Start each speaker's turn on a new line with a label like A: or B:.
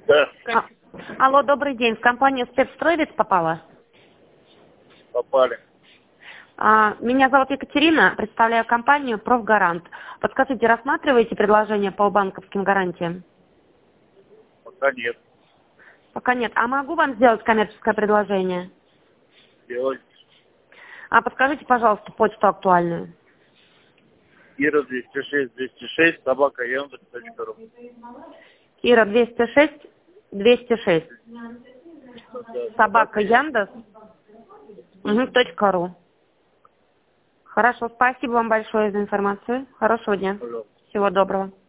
A: Да,
B: Алло, добрый день. В компанию «Спецстроевец» попала?
A: попали.
B: Меня зовут Екатерина, представляю компанию «Профгарант». Подскажите, рассматриваете предложение по банковским гарантиям?
A: Пока нет.
B: Пока нет. А могу вам сделать коммерческое предложение?
A: Делать.
B: Подскажите, пожалуйста, почту актуальную.
A: Ира 206 собака Яндекс.ру.
B: Ира 206 собака Яндекс. .ру. Хорошо, спасибо вам большое за информацию. Хорошего дня.
A: Пожалуйста.
B: Всего доброго.